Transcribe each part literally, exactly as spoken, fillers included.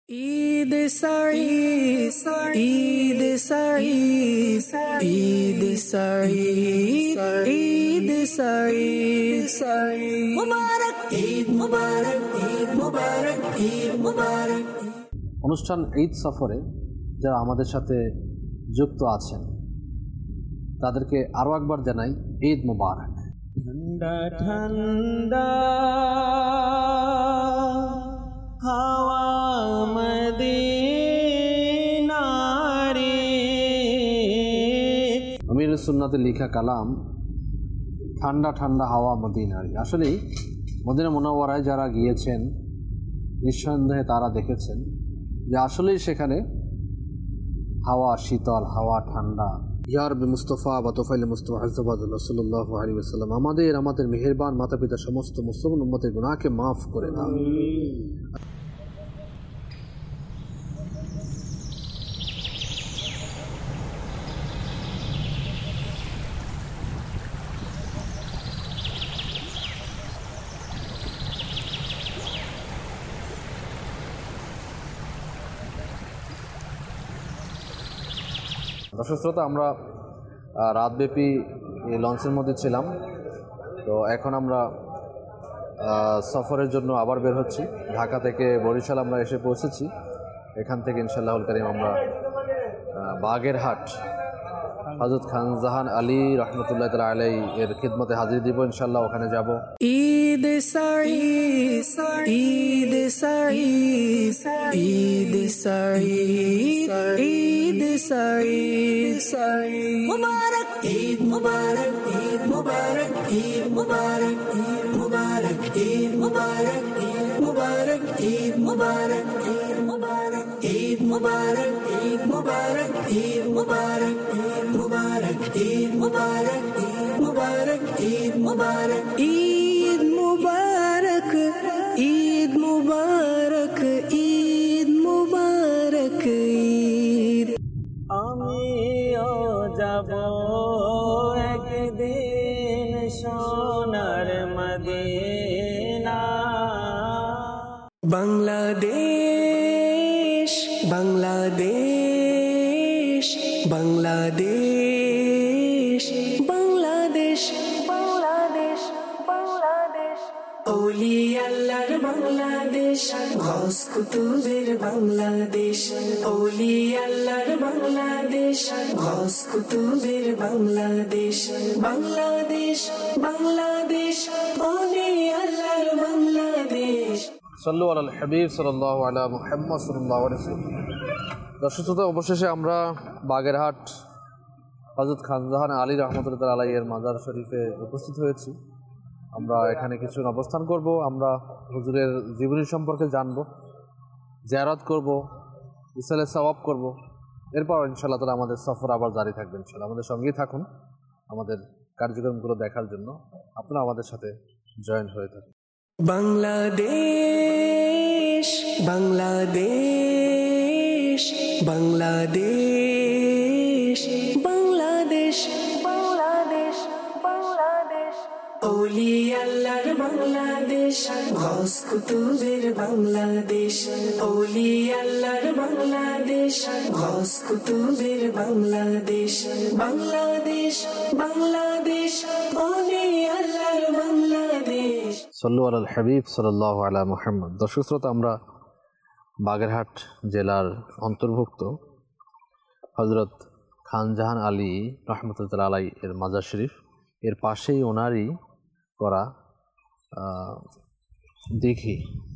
ঈদ সাঈ ঈদ সাঈ ঈদ সাঈ ঈদ সাঈ মুবারক ঈদ মুবারক ঈদ মুবারক ঈদ মুবারক। অনুষ্ঠান ঈদ সফরে যারা আমাদের সাথে যুক্ত আছেন তাদেরকে আরও একবার জানাই ঈদ মুবারক। ঠান্ডা ঠান্ডা হাওয়া মদিনারে। আমির সুন্নাতের লেখা কালাম ঠান্ডা ঠান্ডা হাওয়া মদিনারি। আসলেই মদিনা মুনাওয়ারায় যারা গিয়েছেন নিঃসন্দেহে তারা দেখেছেন যে আসলেই সেখানে হাওয়া শীতল, হাওয়া ঠান্ডা। ইয়ার বি মুস্তফা বা তোফাইল মুস্তফা হাজবাদুল্লাহ সাল্লাল্লাহু আলাইহি ওয়াসাল্লাম আমাদের আমাদের মেহেরবান মাতা পিতা সমস্ত মুসলমান উম্মতের গুনাহকে মাফ করে দাও। দর্শক শ্রোতা, আমরা রাতব্যাপী এই লঞ্চের মধ্যে ছিলাম। তো এখন আমরা সফরের জন্য আবার বের হচ্ছি। ঢাকা থেকে বরিশাল আমরা এসে পৌঁছেছি। এখান থেকে ইনশাআল্লাহুল কারীম আমরা বাগেরহাট হযরত খান জাহান আলী রহমতুল্লাহ তাআলা আলাইহি এর খিদমতে হাজির দিব ইনশাআল্লাহ। ওখানে যাব। ঈদ সাঈ ঈদ সাঈ ঈদ সাঈ ঈদ সাঈ মুবারক ঈদ মুবারক ঈদ মুবারক ঈদ মুবারক ঈদ মুবারক ঈদ মুবারক ঈদ মুবারক ঈদ মুবারক ঈদ মুবারক ঈদ মুবারক ঈদ মুবারক ঈদ মুবারক ঈদ মুবারক ঈদ মুবারক ঈদ মুবারক ঈদ মুবারক ঈদ মুবারক ঈদ মুবারক ঈদ মুবারক ঈদ। আমিও যাব একদিন সোনার মদিনা। বাংলাদেশ বাংলাদেশ বাংলাদেশ বাংলাদেশ বাংলাদেশ বাংলাদেশ ওলি আল্লাহর বাংলাদেশ, গস কুতুবের বাংলাদেশ। ওলি আল্লাহর বাংলাদেশ, গস কুতুবের বাংলাদেশ। বাংলাদেশ বাংলাদেশ ওলি আল্লাহর বাংলাদেশ। সাল্লু আলাল হাবিব সাল্লাল্লাহু আলা মুহাম্মদ সাল্লাল্লাহু আলাইহি ওয়াসাল্লাম। দর্শক শ্রোতা, অবশেষে আমরা বাগেরহাট হযরত খান জাহান আলী রহমতুল্লাহ তাআলা আলাইহি এর মাজার শরীফে উপস্থিত হয়েছি। আমরা এখানে কিছু অবস্থান করব। আমরা হুজুরের জীবনী সম্পর্কে জানব, জিয়ারত করব, ইসালে সওয়াব করব। এরপর ইনশাআল্লাহ তাআলা আমাদের সফর আবার জারি থাকবে। ইনশাআল্লাহ আমাদের সঙ্গেই থাকুন আমাদের কার্যক্রমগুলো দেখার জন্য। আপনারা আমাদের সাথে জয়েন হয়ে থাকুন। বাংলাদেশ বাংলাদেশ বাংলাদেশ বাংলাদেশ বাংলাদেশ বাংলাদেশ ওলি আল্লাহর বাংলাদেশ, গস কুতুবের বাংলাদেশ। ওলি আল্লাহর বাংলাদেশ, গস কুতুবের বাংলাদেশ। বাংলাদেশ বাংলাদেশ ওলি আল্লাহর বাংলাদেশ। সাল্লু আলাল হাবিব সাল্লাল্লাহু আলা মুহাম্মদ। দর্শক শ্রোতা, আমরা বাগেরহাট জেলার অন্তর্ভুক্ত হযরত খান জাহান আলী রহমতুল্লাহ আলাইহি এর মাজার শরীফ, এর পাশেই ওনারই করা দিঘি,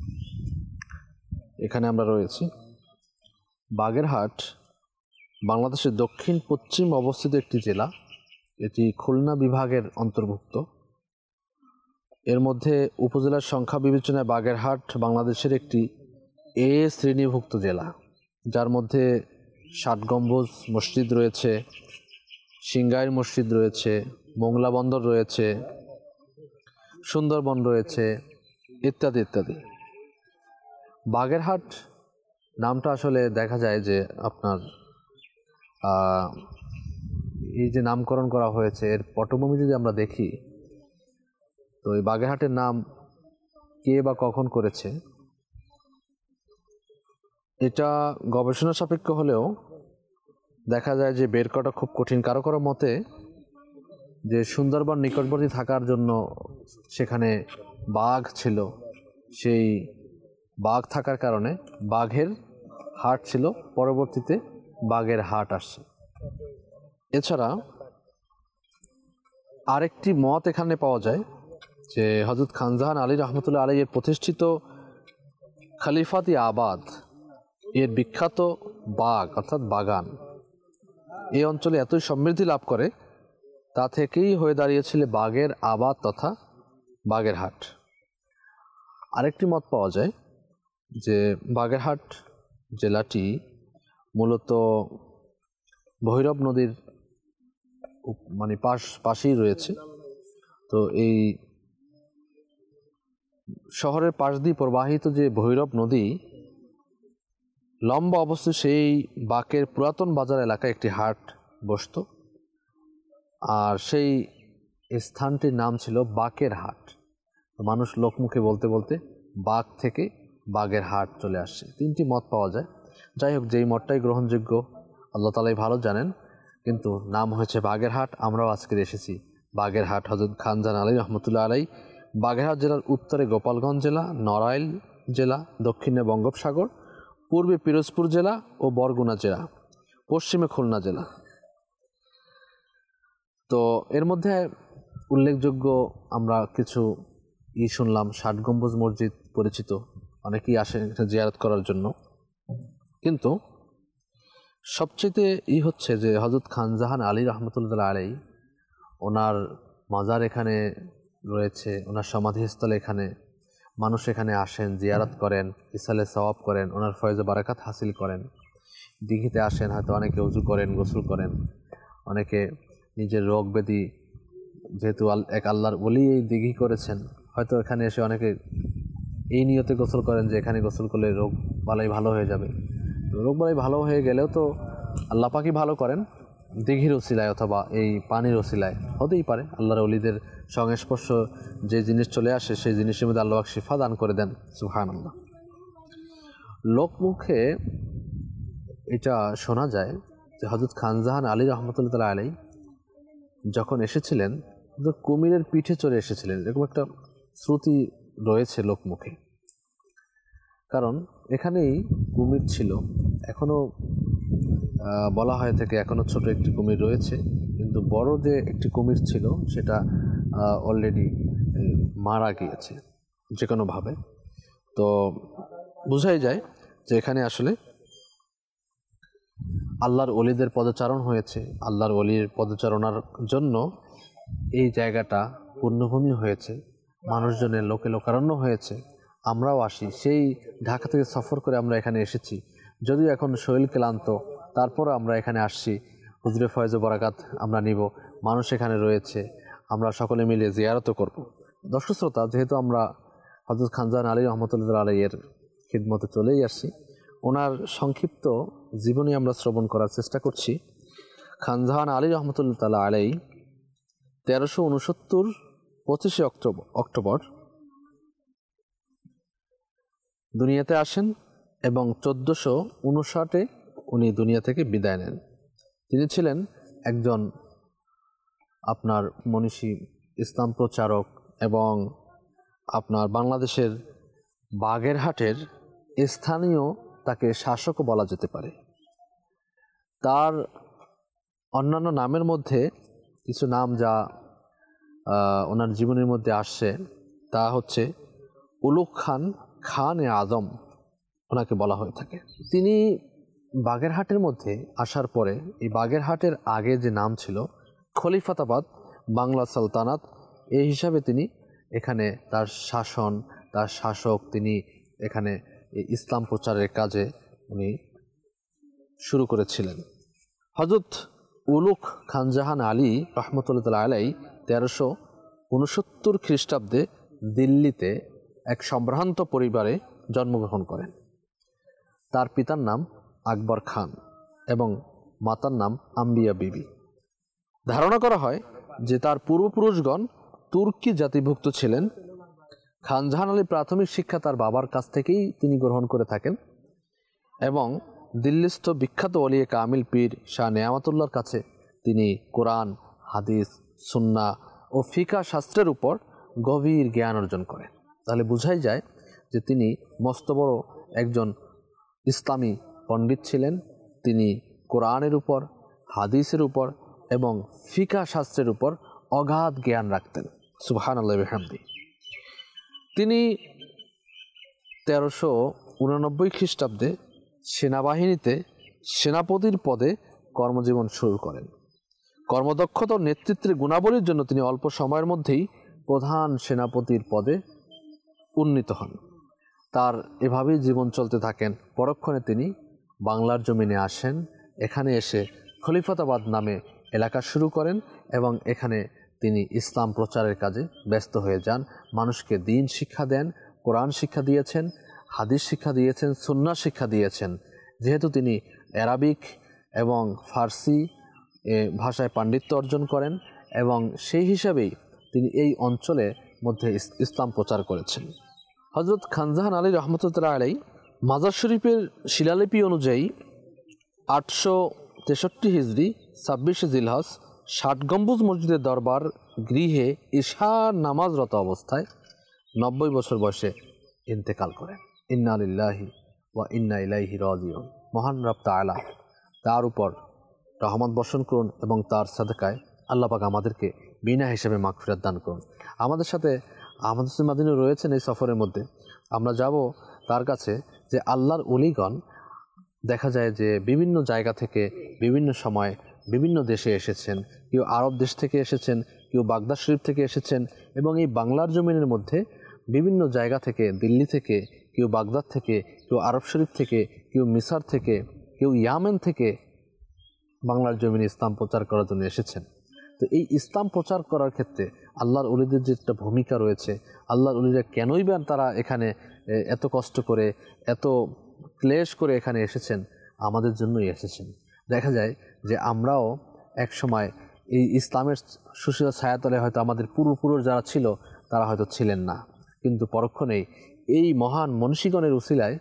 এখানে আমরা রয়েছি। বাগেরহাট বাংলাদেশের দক্ষিণ পশ্চিম অবস্থিত একটি জেলা। এটি খুলনা বিভাগের অন্তর্ভুক্ত। এর মধ্যে উপজেলার সংখ্যা বিবেচনায় বাগেরহাট বাংলাদেশের একটি এ শ্রেণীভুক্ত জেলা, যার মধ্যে ষাট গম্বুজ মসজিদ রয়েছে, সিংগাইর মসজিদ রয়েছে, মোংলা বন্দর রয়েছে, সুন্দরবন রয়েছে, ইত্যাদি ইত্যাদি। বাগেরহাট নামটা আসলে দেখা যায় যে আপনার এই যে নামকরণ করা হয়েছে এর পটভূমি যদি আমরা দেখি, তো এই বাগেরহাটের নাম কে বা কখন করেছে এটা গবেষণা সাপেক্ষ হলেও দেখা যায় যে বের করা খুব কঠিন। কারো কারো মতে যে সুন্দরবন নিকটবর্তী থাকার জন্য সেখানে বাঘ ছিল, সেই বাঘ থাকার কারণে বাঘের হাট ছিল, পরবর্তীতে বাঘের হাট আসছে। এছাড়া আরেকটি মত এখানে পাওয়া যায় যে হযরত খানজাহান আলী রহমতুল্লাহ আলাইহি এর প্রতিষ্ঠিত খলিফাতি আবাদ এর বিখ্যাত বাগ অর্থাৎ বাগান এই অঞ্চলে এতই সমৃদ্ধি লাভ করে, তা থেকেই হয়ে দাঁড়িয়েছিল বাগের আবাদ তথা বাগের হাট। আরেকটি মত পাওয়া যায় যে বাগেরহাট জেলাটি মূলত ভৈরব নদীর মানে পাশ পাশেই রয়েছে। তো এই শহরের পাশ দিয়ে প্রবাহিত যে ভৈরব নদী লম্বা অবস্থিত, সেই বাকের পুরাতন বাজার এলাকায় একটি হাট বসত, আর সেই স্থানটির নাম ছিল বাকের হাট। মানুষ লোকমুখে বলতে বলতে বাগ থেকে বাগের হাট চলে আসছে। তিনটি মত পাওয়া যায়। যাই হোক, যেই মতটাই গ্রহণযোগ্য আল্লাহ তাআলাই ভালো জানেন, কিন্তু নাম হয়েছে বাগেরহাট। আমরাও আজকে এসেছি বাগেরহাট। হযরত খানজাহান আলী রহমতুল্লাহ আলাইহি বাগেরহাট জেলার উত্তরে গোপালগঞ্জ জেলা, নড়াইল জেলা, দক্ষিণে বঙ্গোপসাগর, পূর্বে পিরোজপুর জেলা ও বরগুনা জেলা, পশ্চিমে খুলনা জেলা। তো এর মধ্যে উল্লেখযোগ্য আমরা কিছু ই শুনলাম। ষাট গম্বুজ মসজিদ পরিচিত, অনেকেই আসেন এটা জিয়ারত করার জন্য। কিন্তু সবচেয়ে ই হচ্ছে যে হযরত খানজাহান আলী রহমতুল্লাহ আলাইহি ওনার মাজার এখানে রয়েছে, ওনার সমাধিস্থল এখানে, মানুষ এখানে আসেন, জিয়ারত করেন, ইসালে সওয়াব করেন, ওনার ফয়েজে বারাকাত হাসিল করেন। দিঘিতে আসেন, হয়তো অনেকে ওযু করেন, গোসল করেন, অনেকে নিজের রোগ ব্যাধি, যেহেতু এক আল্লাহর ওলি এই দিঘি করেছেন, হয়তো এখানে এসে অনেকে এই নিয়তে গোসল করেন যে এখানে গোসল করলে রোগ বালাই ভালো হয়ে যাবে। রোগ বালাই ভালো হয়ে গেলেও তো আল্লাহ পাকই ভালো করেন, দিঘির ওসিলায় অথবা এই পানির ওসিলায় হতেই পারে। আল্লাহর ওলিদের সংস্পর্শ যে জিনিস চলে আসে সেই জিনিসের মধ্যে আল্লাহ পাক শিফা দান করে দেন। সুবহানাল্লাহ। লোকমুখে এটা শোনা যায় যে হযরত খানজাহান আলী রহমতুল্লাহ আলাইহি যখন এসেছিলেন কুমিরের পিঠে চড়ে এসেছিলেন, এরকম একটা শ্রুতি রয়েছে লোকমুখে। কারণ এখানেই কুমির ছিল, এখনও বলা হয়ে থাকে এখনও ছোট একটি কুমির রয়েছে, কিন্তু বড় যে একটি কুমির ছিল সেটা অলরেডি মারা গিয়েছে যে কোনোভাবে। তো বোঝাই যায় যে এখানে আসলে আল্লাহর ওলিদের পদচারণ হয়েছে। আল্লাহর ওলির পদচারণার জন্য এই জায়গাটা পূর্ণভূমি হয়েছে, মানুষজনের লোকে লোকারণ্য হয়েছে। আমরাও আসি, সেই ঢাকা থেকে সফর করে আমরা এখানে এসেছি, যদিও এখন শরীর ক্লান্ত, তারপরও আমরা এখানে আসছি, হুজুরে ফয়েজ বরাকাত আমরা নিব। মানুষ এখানে রয়েছে, আমরা সকলে মিলে জিয়ারতও করব। দর্শক শ্রোতা, যেহেতু আমরা হযরত খানজাহান আলী রহমতুল্লাহ আলাইহির খিদমতে চলেই আসছি, ওনার সংক্ষিপ্ত জীবনী আমরা শ্রবণ করার চেষ্টা করছি। খানজাহান আলী রহমতুল্লাহ আলাইহি তেরোশো উনসত্তর পঁচিশে অক্টোবর অক্টোবর দুনিয়াতে আসেন এবং চোদ্দোশো উনষাটে উনি দুনিয়া থেকে বিদায় নেন। তিনি ছিলেন একজন আপনার মনীষী, ইসলাম প্রচারক এবং আপনার বাংলাদেশের বাগেরহাটের স্থানীয় তাকে শাসকও বলা যেতে পারে। তার অন্যান্য নামের মধ্যে কিছু নাম যা ওনার জীবনের মধ্যে আসছে তা হচ্ছে উলুগ খান, খান এ আজম ওনাকে বলা হয়ে থাকে। তিনি বাগেরহাটের মধ্যে আসার পরে এই বাগেরহাটের আগে যে নাম ছিল খলিফাতাবাদ বাংলা সালতানাত, এই হিসাবে তিনি এখানে তার শাসন, তার শাসক, তিনি এখানে ইসলাম প্রচারের কাজে উনি শুরু করেছিলেন। হযরত উলুগ খানজাহান আলী রহমতুল্লাহ আলাইহি তেরোশো উনসত্তর খ্রিস্টাব্দে দিল্লিতে এক সম্ভ্রান্ত পরিবারে জন্মগ্রহণ করেন। তার পিতার নাম আকবর খান এবং মাতার নাম আম্বিয়া বিবি। ধারণা করা হয় যে তার পূর্বপুরুষগণ তুর্কি জাতিভুক্ত ছিলেন। খানজাহান আলী প্রাথমিক শিক্ষা তার বাবার কাছ থেকেই তিনি গ্রহণ করে থাকেন। এবং দিল্লিস্থ বিখ্যাত ওলিয়ে কামিল পীর শাহ নেয়ামতুল্লাহর কাছে তিনি কোরআন, হাদিস, সুন্নাহ ও ফিকা শাস্ত্রের উপর গভীর জ্ঞান অর্জন করেন। তাহলে বোঝাই যায় যে তিনি মস্ত বড় একজন ইসলামী পণ্ডিত ছিলেন। তিনি কোরআনের উপর, হাদিসের উপর এবং ফিকা শাস্ত্রের উপর অগাধ জ্ঞান রাখতেন। সুবহানাল্লাহি ওয়া বিহামদিহি। তিনি তেরোশো উননব্বই খ্রিস্টাব্দে সেনাবাহিনীতে সেনাপতির পদে কর্মজীবন শুরু করেন। কর্মদক্ষতা ও নেতৃত্বের গুণাবলীর জন্য তিনি অল্প সময়ের মধ্যেই প্রধান সেনাপতির পদে উন্নীত হন। তার এভাবেই জীবন চলতে থাকেন। পরক্ষণে তিনি বাংলার জমিনে আসেন। এখানে এসে খলিফাতাবাদ নামে এলাকা শুরু করেন এবং এখানে তিনি ইসলাম প্রচারের কাজে ব্যস্ত হয়ে যান। মানুষকে দ্বীন শিক্ষা দেন, কোরআন শিক্ষা দিয়েছেন, হাদিস শিক্ষা দিয়েছেন, সুন্নাহ শিক্ষা দিয়েছেন। যেহেতু তিনি অ্যারাবিক এবং ফার্সি ভাষায় পাণ্ডিত্য অর্জন করেন এবং সেই হিসাবেই তিনি এই অঞ্চলের মধ্যে ইসলাম প্রচার করেছেন। হযরত খানজাহান আলী রহমতুল্লাহ আলাইহি মাজার শরীফের শিলালিপি অনুযায়ী আটশো তেষট্টি হিজরি ছাব্বিশে জিলহজ ষাট গম্বুজ মসজিদের দরবার গৃহে ইশার নামাজরত অবস্থায় নব্বই বছর বয়সে ইন্তেকাল করেন। ইন্না লিল্লাহি ওয়া ইন্না ইলাইহি রাজিউন। মহান রব তাআলা তার উপর রহমত বর্ষণ করুন এবং তার সাদকায় আল্লাহ পাক আমাদেরকে বিনা হিসেবে মাগফিরাত দান করুন। আমাদের সাথে আহমদ হোসেন মাদানী রয়েছেন এই সফরের মধ্যে। আমরা যাব তার কাছে যে আল্লাহর ওলিগণ দেখা যায় যে বিভিন্ন জায়গা থেকে বিভিন্ন সময় বিভিন্ন দেশে এসেছেন। কেউ আরব দেশ থেকে এসেছেন, কেউ বাগদাদ শরীফ থেকে এসেছেন এবং এই বাংলার জমিনের মধ্যে বিভিন্ন জায়গা থেকে, দিল্লি থেকে, কেউ বাগদাদ থেকে, কেউ আরব শরীফ থেকে, কেউ মিসর থেকে, কেউ ইয়ামেন থেকে বাংলার জমিনে ইসলাম প্রচার করার জন্য এসেছেন। তো এই ইসলাম প্রচার করার ক্ষেত্রে আল্লাহর ওলিদের যে একটা ভূমিকা রয়েছে, আল্লাহর ওলিরা কেনই বা তারা এখানে এত কষ্ট করে, এত ক্লেশ করে এখানে এসেছেন, আমাদের জন্যই এসেছেন। দেখা যায় যে আমরাও এক সময় এই ইসলামের সুশীল ছায়াতলে হয়তো আমাদের পূর্বপুরুষ যারা ছিল তারা হয়তো ছিলেন না, কিন্তু পরক্ষণেই এই মহান মনীষীগণের উসিলায়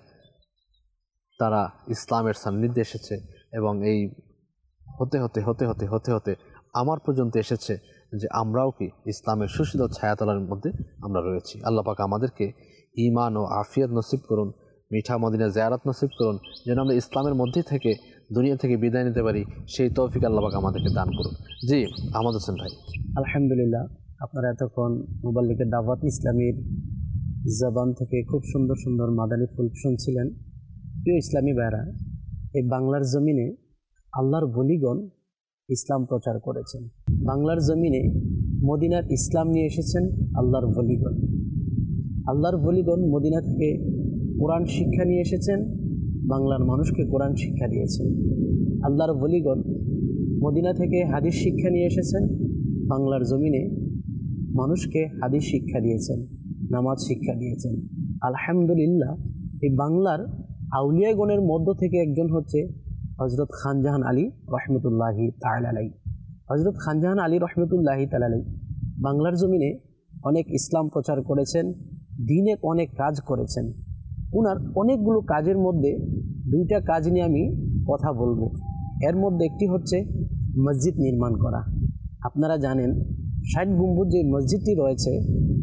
তারা ইসলামের সান্নিধ্যে এসেছে এবং এই হতে হতে হতে হতে হতে হতে আমার পর্যন্ত এসেছে যে আমরাও কি ইসলামের সুশীল ছায়াতলার মধ্যে আমরা রয়েছি। আল্লাহ পাক আমাদেরকে ঈমান ও আফিয়াত নসিব করুন, মিঠা মদিনা জিয়ারত নসিব করুন, যেন আমরা ইসলামের মধ্যে থেকে দুনিয়া থেকে বিদায় নিতে পারি, সেই তৌফিক আল্লাহ পাক আমাদেরকে দান করুন। জি আহমদ হোসেন ভাই। আলহামদুলিল্লাহ, আপনারা এতক্ষণ মুবাল্লিগের দাওয়াত ইসলামীর জবান থেকে খুব সুন্দর সুন্দর মাদানী ফুল শুনছিলেন। প্রিয় ইসলামী ভাইরা, এই বাংলার জমিনে আল্লাহর বলিগণ ইসলাম প্রচার করেছেন। বাংলার জমিনে মদিনার ইসলাম নিয়ে এসেছেন আল্লাহর বলিগণ। আল্লাহর বলিগণ মদিনা থেকে কোরআন শিক্ষা নিয়ে এসেছেন, বাংলার মানুষকে কোরআন শিক্ষা দিয়েছেন। আল্লাহর বলিগণ মদিনা থেকে হাদিস শিক্ষা নিয়ে এসেছেন, বাংলার জমিনে মানুষকে হাদিস শিক্ষা দিয়েছেন, নামাজ শিক্ষা দিয়েছেন। আলহামদুলিল্লাহ, এই বাংলার আউলিয়াগণের মধ্য থেকে একজন হচ্ছে হজরত খানজাহান আলী রহমতুল্লাহি তাআলা আলাইহি। হজরত খানজাহান আলী রহমতুল্লাহি তাআলা আলাইহি বাংলার জমিনে অনেক ইসলাম প্রচার করেছেন, দ্বীনের অনেক কাজ করেছেন। ওনার অনেকগুলো কাজের মধ্যে দুইটা কাজ নিয়ে আমি কথা বলবো। এর মধ্যে একটি হচ্ছে মসজিদ নির্মাণ করা। আপনারা জানেন ষাট গম্বুজ যে মসজিদটি রয়েছে,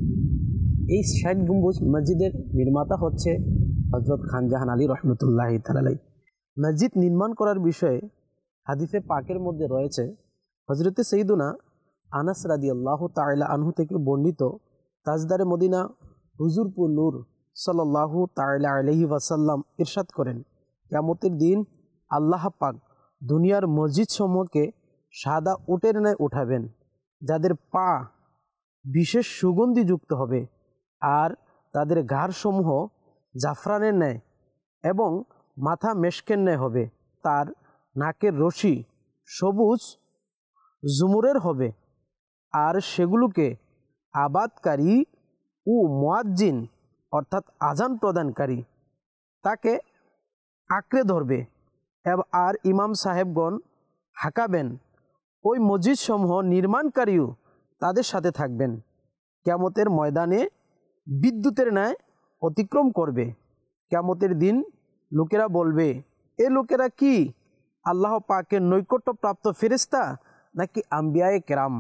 এই ষাট গম্বুজ মসজিদের নির্মাতা হচ্ছে হজরত খানজাহান আলী রহমতুল্লাহি তাআলা আলাইহি। মসজিদ নির্মাণ করার বিষয়ে হাদিসে পাকের মধ্যে রয়েছে, হজরতে সৈয়দুনা আনাস রাদিয়াল্লাহু তাআলা আনহু থেকে বর্ণিত, তাজদারে মদিনা হুজুরপুর নূর সাল্লাল্লাহু তাআলা আলাইহি ওয়াসাল্লাম ইরশাদ করেন, কিয়ামতের দিন আল্লাহ পাক দুনিয়ার মসজিদ সমূহকে সাদা উটের ন্যায় উঠাবেন, যাদের পা বিশেষ সুগন্ধিযুক্ত হবে আর তাদের ঘাড়সমূহ জাফরানের ন্যায় এবং মাথা মেশকের ন্যায় হবে। তার নাকের রশি সবুজ জুমুরের হবে আর সেগুলোকে আবাদকারী ও মুয়াজ্জিন অর্থাৎ আজান প্রদানকারী তাকে আঁকড়ে ধরবে আর ইমাম সাহেবগণ হাঁকাবেন। ওই মসজিদসমূহ নির্মাণকারীও তাদের সাথে থাকবেন। কিয়ামতের ময়দানে বিদ্যুতের ন্যায় অতিক্রম করবে। কিয়ামতের দিন লোকেরা বলবে, এ লোকেরা কি আল্লাহ পাকের নৈকট্যপ্রাপ্ত ফেরেশতা নাকি আম্বিয়ায়ে কেরাম?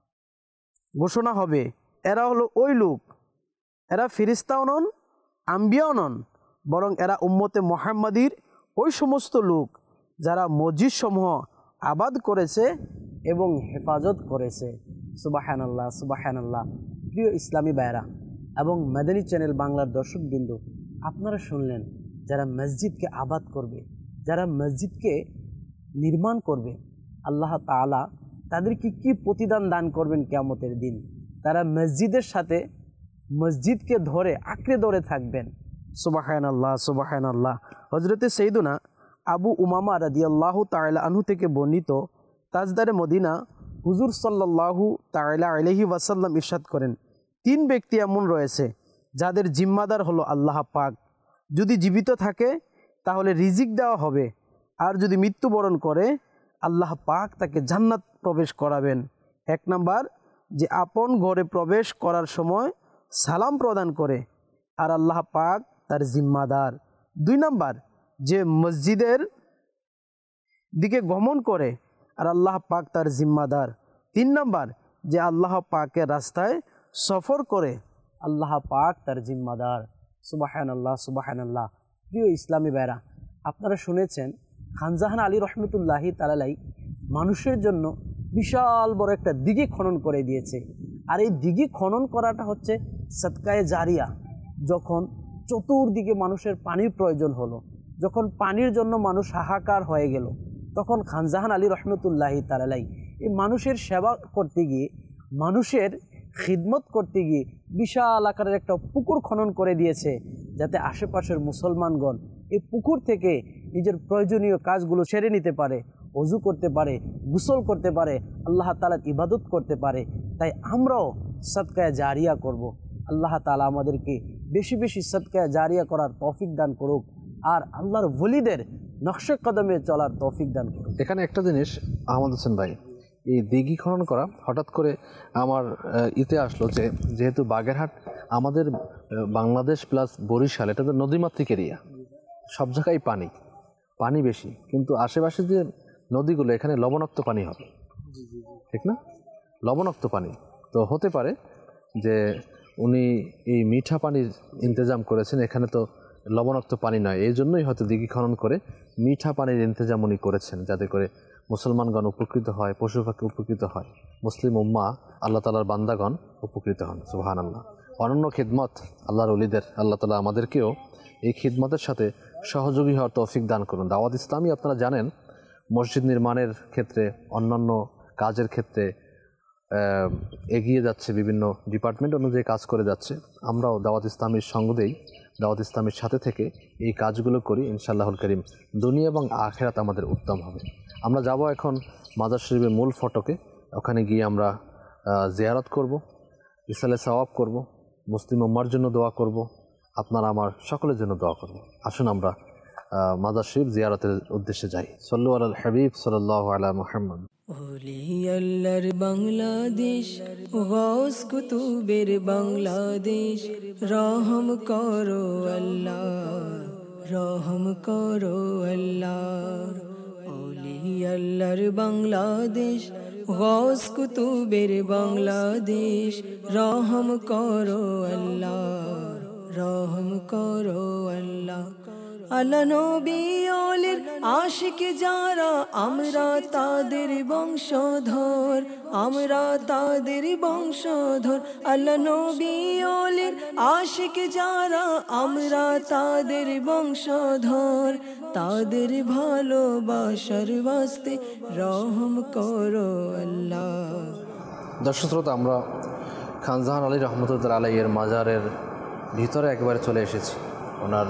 ঘোষণা হবে, এরা হলো ওই লোক, এরা ফেরেশতাও নন, আম্বিয়াও নন, বরং এরা উম্মতে মুহাম্মাদির ওই সমস্ত লোক যারা মসজিদ সমূহ আবাদ করেছে এবং হেফাজত করেছে। সুবহানাল্লাহ, সুবহানাল্লাহ। প্রিয় ইসলামী ভাইরা এবং মাদানী চ্যানেল বাংলার দর্শকবৃন্দ, আপনারা শুনলেন যারা মসজিদকে আবাদ করবে, যারা মসজিদকে নির্মাণ করবে, আল্লাহ তাআলা তাদেরকে কি প্রতিদান দান করবেন কিয়ামতের দিন। তারা মসজিদের সাথে মসজিদকে ধরে আঁকড়ে ধরে থাকবেন। সুবহানাল্লাহ, সুবহানাল্লাহ। হযরতে সাইয়্যিদুনা আবু উমামা রাদিয়াল্লাহু তাআলা আনহু থেকে বর্ণিত, তাজদারে মদিনা হুজুর সাল্লাল্লাহু তাআলা আলাইহি ওয়াসাল্লাম ইরশাদ করেন, তিন ব্যক্তি এমন রয়েছে যাদের জিম্মাদার হলো আল্লাহ পাক। যদি জীবিত থাকে তাহলে রিজিক দেওয়া হবে, আর যদি মৃত্যুবরণ করে আল্লাহ পাক তাকে জান্নাত প্রবেশ করাবেন। এক নাম্বার, যে আপন ঘরে প্রবেশ করার সময় সালাম প্রদান করে, আর আল্লাহ পাক তার জিম্মাদার। দুই নাম্বার, যে মসজিদের দিকে গমন করে, আর আল্লাহ পাক তার জিম্মাদার। তিন নাম্বার, যে আল্লাহ পাকের রাস্তায় সফর করে, আল্লাহ পাক তার জিম্মাদার। সুবহানাল্লাহ, সুবহানাল্লাহ। প্রিয় ইসলামী ভাইরা, আপনারা শুনেছেন খানজাহান আলী রহমতুল্লাহি তাআলাই মানুষের জন্য বিশাল বড় একটা দিঘি খনন করে দিয়েছে। আর এই দিঘি খনন করাটা হচ্ছে সদকায়ে জারিয়া। যখন চতুর্দিকে মানুষের পানির প্রয়োজন হলো, যখন পানির জন্য মানুষ হাহাকার হয়ে গেল, তখন খানজাহান আলী রহমতুল্লাহি তাআলাই এই মানুষের সেবা করতে গিয়ে, মানুষের খিদমত করতে গিয়ে বিশাল আকারের একটা পুকুর খনন করে দিয়েছে, যাতে আশেপাশের মুসলমানগণ এই পুকুর থেকে নিজের প্রয়োজনীয় কাজগুলো সেরে নিতে পারে, ওযু করতে পারে, গোসল করতে পারে, আল্লাহ তাআলার ইবাদত করতে পারে। তাই আমরাও সদকায়ে জারিয়া করব। আল্লাহ তাআলা আমাদেরকে বেশি বেশি সদকায়ে জারিয়া করার তৌফিক দান করুক, আর আল্লাহর ওলিদের নকশে কদমে চলার তৌফিক দান করুক। এখানে একটা জিনিস আহমদ হোসেন ভাই, এই দিঘি খনন করা হঠাৎ করে আমার ইতে আসলো যে যেহেতু বাগেরহাট আমাদের বাংলাদেশ প্লাস বরিশাল, এটা তো নদীমাতৃক এরিয়া, সব জায়গায় পানি পানি বেশি, কিন্তু আশেপাশে যে নদীগুলো এখানে লবণাক্ত পানি হবে, ঠিক না? লবণাক্ত পানি তো হতে পারে যে উনি এই মিঠা পানির ইন্তজাম করেছেন, এখানে তো লবণাক্ত পানি নয়, এই জন্যই হয়তো দিঘি খনন করে মিঠা পানির ইন্তজাম উনি করেছেন, যাতে করে মুসলমানগণ উপকৃত হয়, পশু পাখি উপকৃত হয়, মুসলিম উম্মাহ আল্লাহ তাআলার বান্দাগণ উপকৃত হন। সুবহানাল্লাহ। অনন্য খিদমত আল্লাহর ওলিদের, আল্লাহ তাআলা আমাদেরকেও এই খিদমতের সাথে সহযোগী হওয়ার তৌফিক দান করুন। দাওয়াত ইসলামী আপনারা জানেন মসজিদ নির্মাণের ক্ষেত্রে, অন্যান্য কাজের ক্ষেত্রে এগিয়ে যাচ্ছে, বিভিন্ন ডিপার্টমেন্ট অনুযায়ী কাজ করে যাচ্ছে। আমরাও দাওয়াত ইসলামীর সঙ্গ দেই, দাওয়াত ইসলামীর সাথে থেকে এই কাজগুলো করি। ইনশাআল্লাহুল করিম দুনিয়া এবং আখিরাত আমাদের উত্তম হবে। আমরা যাব এখন মাজার শরীফের মূল ফটকে, ওখানে গিয়ে আমরা জিয়ারত করব, ইসালে সওয়াব করব, মুসলিম উম্মার জন্য দোয়া করব, আপনারা আমার সকলের জন্য দোয়া করব। আসুন আমরা মাজার শরীফ জিয়ারতের উদ্দেশ্যে যাই। সাল্লু আলাল হাবিব সাল্লাল্লাহু আলা মুহাম্মদ। ওলি আল্লাহর বাংলাদেশ, গাউস কুতুবের বাংলাদেশ, রহম করো আল্লাহ, রহম করো আল্লাহ। ওলি আল্লাহর বাংলাদেশ, গাউস কুতুবের বাংলাদেশ, রহম করো আল্লাহ, রহম করো আল্লাহ। আল্লাহ নবী ওলির আশিক যারা, আমরা তাদের বংশধর, আমরা তাদের বংশধর। আল্লাহ নবী ওলির আশিক যারা, আমরা তাদের বংশধর, তাদের ভালোবাসার ওয়াস্তে রহম করো আল্লাহ। দর্শক শ্রোতা, আমরা খানজাহান আলী রহমতুল্লাহ আলাইহির মাজারের ভিতরে একবারে চলে এসেছি, ওনার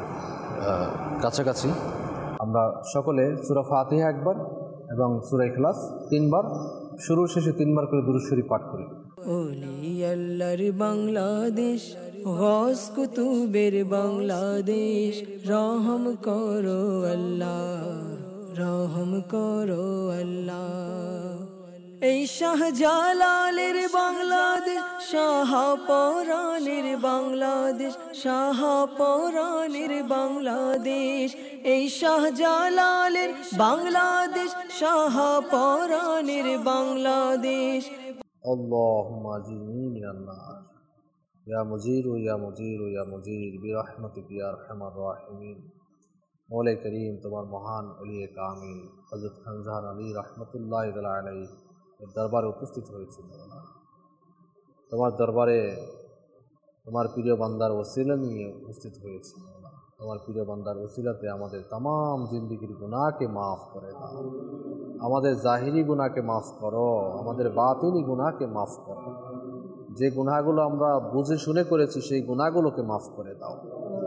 কাছাকাছি। আমরা সকলে সূরা ফাতিহা একবার এবং সূরা ইখলাস তিনবার, শুরু শেষে তিনবার করে দুরূদ শরীফ পাঠ করি। ওলি আল্লাহর বাংলাদেশ, গাউস কুতুবের বাংলাদেশ, রহম করো আল্লাহ, রহম করো আল্লাহ। এই শাহজালালের বাংলাদেশ, শাহপরাণের বাংলাদেশ, শাহপরাণের বাংলাদেশ। এই শাহজালালের বাংলাদেশ, শাহপরাণের বাংলাদেশ। আল্লাহুম্মা আজিরনি মিনান নার ইয়া মুজিরু ইয়া মুজিরু ইয়া মুজির বিরহমাতিকা ইয়া আরহামার রাহিমিন। মৌলা করিম, তোমার মহান ওলিয়ে কামিল হযরত খানজাহান আলী রহমতুল্লাহি তাআলা আলাইহি এর দরবারে উপস্থিত হয়েছে। তোমার দরবারে তোমার প্রিয় বান্দার ওসিলা নিয়ে উপস্থিত হয়েছে। তোমার প্রিয় বান্দার ওসিলাতে আমাদের तमाम জিন্দেগির গুনাহকে মাফ করে দাও। আমাদের জাহিরি গুনাহকে মাফ করো, আমাদের বাতিনি গুনাহকে মাফ করো। যে গুনাহগুলো আমরা বুঝে শুনে করেছি সেই গুনাহগুলোকে মাফ করে দাও।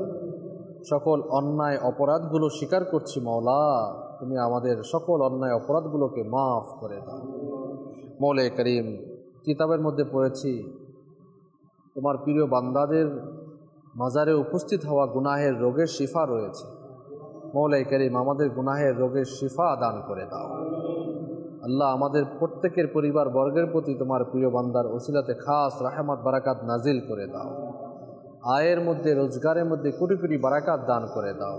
সকল অন্যায় অপরাধগুলো স্বীকার করছি মাওলা, তুমি আমাদের সকল অন্যায় অপরাধগুলোকে মাফ করে দাও। মৌলা করিম, কিতাবের মধ্যে পড়েছি তোমার প্রিয় বান্দাদের মাজারে উপস্থিত হওয়া গুনাহের রোগের শিফা রয়েছে। মৌলা করিম, আমাদের গুনাহের রোগের শিফা দান করে দাও। আল্লাহ, আমাদের প্রত্যেকের পরিবার বর্গের প্রতি তোমার প্রিয় বান্দার ওসিলাতে খাস রাহমাত বারাকাত নাজিল করে দাও। আয়ের মধ্যে, রোজগারের মধ্যে কোটি কোটি বারাকাত দান করে দাও।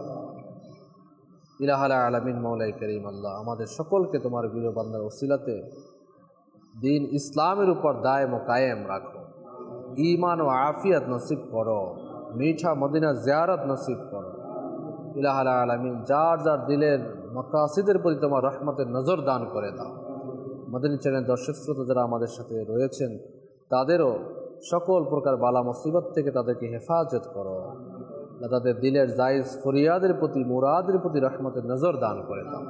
ইলাহাল আলামিন। মৌলা করিম, আল্লাহ আমাদের সকলকে তোমার প্রিয় বান্দার ওসিলাতে দিন ইসলামের উপর দায়েম ও কায়েম রাখো। ঈমান ও আফিয়াত নসিব করো, মিঠা মদিনা জিয়ারত নসিব করো। ইলাহাল আলামিন। যার যার দিলের মাকাসিদের প্রতি তোমার রহমতের নজর দান করে দাও। মদিনী চ্যানেল দর্শক শ্রোতা যারা আমাদের সাথে রয়েছেন তাদেরও সকল প্রকার বালা মুসিবত থেকে তাদেরকে হেফাজত করো। তাদের দিলের জায়েজ ফরিয়াদের প্রতি, মুরাদের প্রতি রহমতের নজর দান করে দাও।